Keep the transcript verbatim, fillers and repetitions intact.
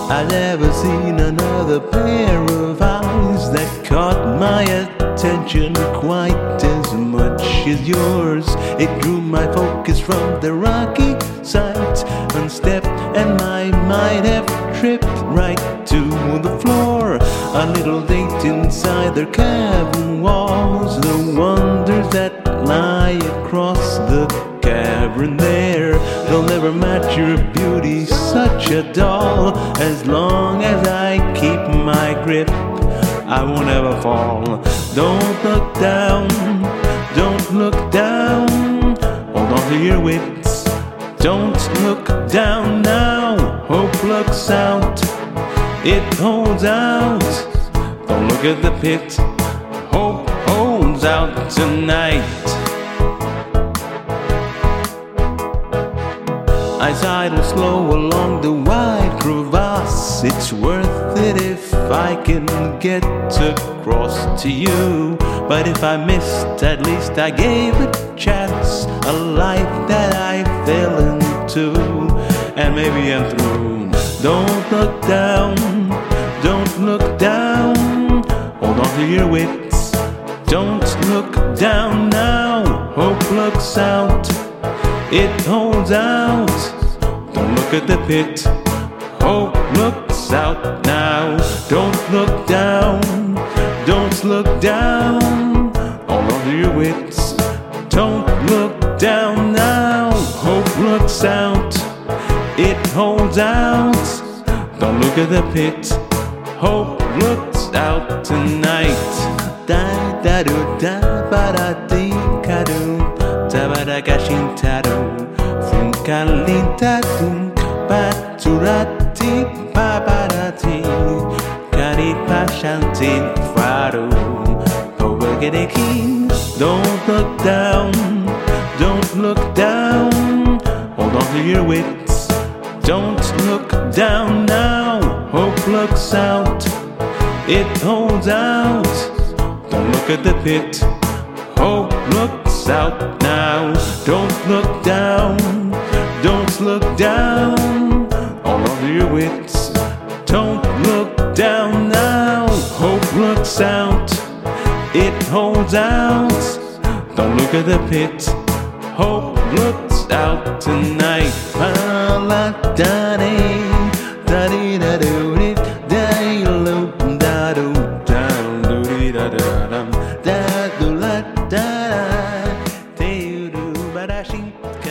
I've never seen another pair of eyes that caught my attention quite as much as yours. It drew my focus from the rocky sides, unstepped, and my mind have tripped right to the floor. A little date inside their cavern walls, the wonders that lie across the cavern there. They'll never match your beauty, such a doll. As long as I keep my grip, I won't ever fall. Don't look down, don't look down. Hold on to your wits. Don't look down now. Hope looks out, it holds out. Don't look at the pit. Hope holds out tonight. I sidle slow along the wide crevasse. It's worth it if I can get across to you. But if I missed, at least I gave it a chance. A life that I fell into, and maybe I'm through. Don't look down, don't look down. Hold on to your wits. Don't look down now. Hope looks out, it holds out. Don't look at the pit. Hope looks out now. Don't look down, don't look down. Hold on to your wits. Don't look down now. Hope looks out, it holds out. Don't look at the pit. Hope looks out tonight. Da da do da ba da dee ka do da ba da gashin ta do fun kalin ta dum ba turati ba ba da ti kari pa shanti faro povagede king. Don't look down, don't look down. Hold on to your wits. Don't look down now. Hope looks out, it holds out. Don't look at the pit. Hope looks out now. Don't look down, don't look down. All over your wits. Don't look down now. Hope looks out, it holds out. Don't look at the pit. Hope looks out tonight. La da dee da dee da do dee da lo da do da do dee da da dum da do la da da do ba da shin.